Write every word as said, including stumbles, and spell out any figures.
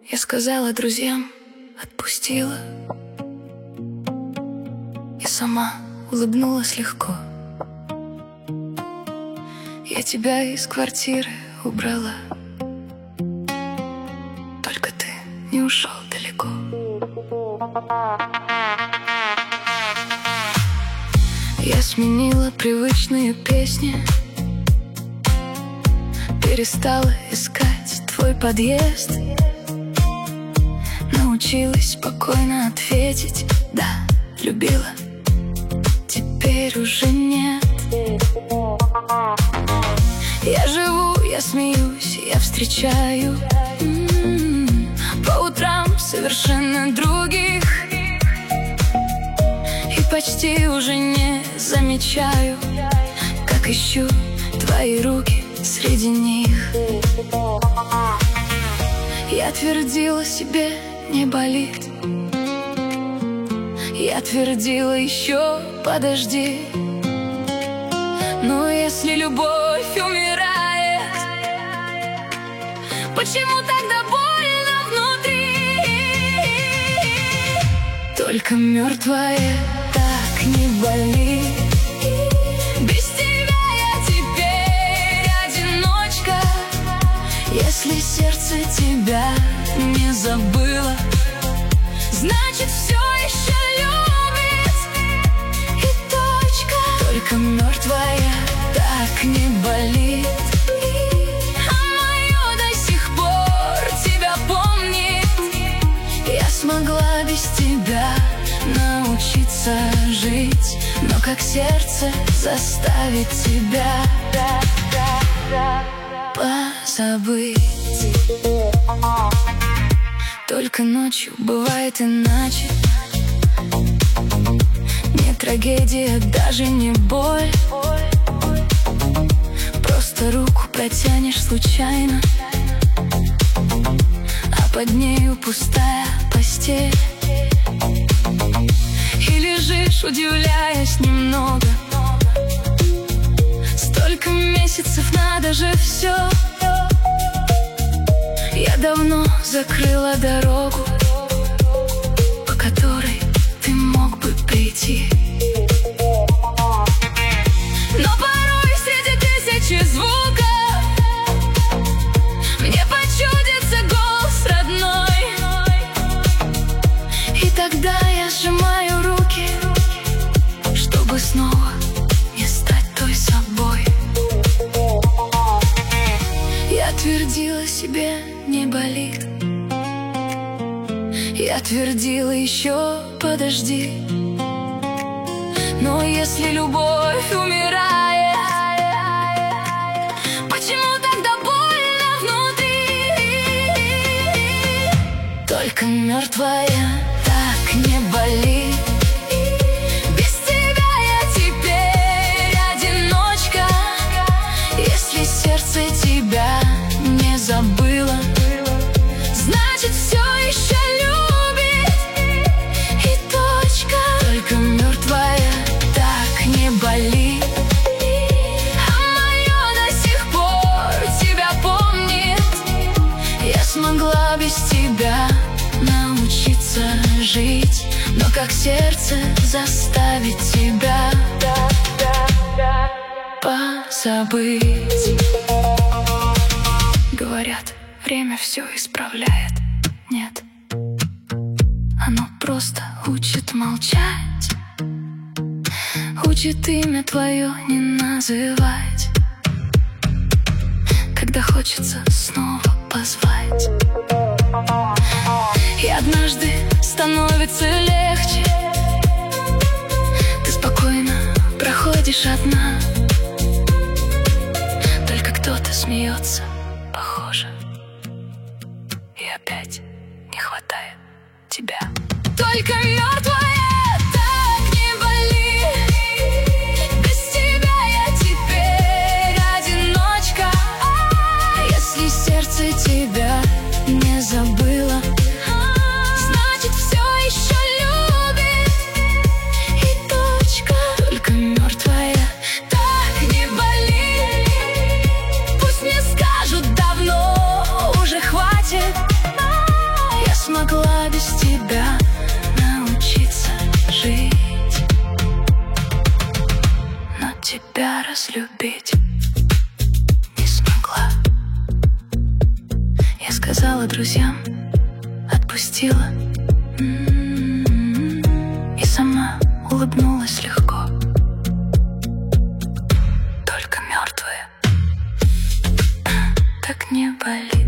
Я сказала друзьям, отпустила, и сама улыбнулась легко. Я тебя из квартиры убрала, только ты не ушел далеко. Я сменила привычные песни, перестала искать твой подъезд, научилась спокойно ответить: да, любила, теперь уже нет. Я живу, я смеюсь, я встречаю м-м, по утрам совершенно других, и почти уже не замечаю, как ищу твои руки среди них. Я твердила себе, не болит, я твердила еще подожди. Но если любовь умирает, почему тогда больно внутри? Только мертвая так не болит. Без тебя я теперь одиночка. Если сердце тебя не забыло, значит все еще любит, и точка. Только мертвая так не болит, а мое до сих пор тебя помнит. Я смогла без тебя научиться жить, но как сердце заставить тебя позабыть? Только ночью бывает иначе. Не трагедия, даже не боль. Просто руку протянешь случайно, а под нею пустая постель. И лежишь, удивляясь немного. Столько месяцев, надо же все. Я давно закрыла дорогу, по которой ты мог бы прийти. Но порой среди тысячи звуков мне почудится голос родной, и тогда я сжимаю руки, чтобы снова не стать той собой. Я твердила себе, не болит, я твердила еще подожди. Но если любовь умирает, почему тогда больно внутри? Только мертвая так не болит. Без тебя я теперь одиночка. Если сердце тебя не забыло, значит все еще любит, и точка. Только мертвая так не болит, а мое до сих пор тебя помнит. Я смогла без тебя научиться жить, но как сердце заставить тебя позабыть? Говорят, время все исправляет. Нет, оно просто учит молчать, учит имя твое не называть, когда хочется снова позвать. И однажды становится легче, ты спокойно проходишь одна. Только кто-то смеется, похоже, и опять не хватает тебя. Только мертвая так не болит. Без тебя я теперь одиночка. Если сердце тебя не забыло, значит все еще любит, и точка. Только мертвая так не болит. Пусть мне скажут давно, уже хватит. тебя разлюбить не смогла. Я сказала друзьям, отпустила, и сама улыбнулась легко. Только мертвая так не болит.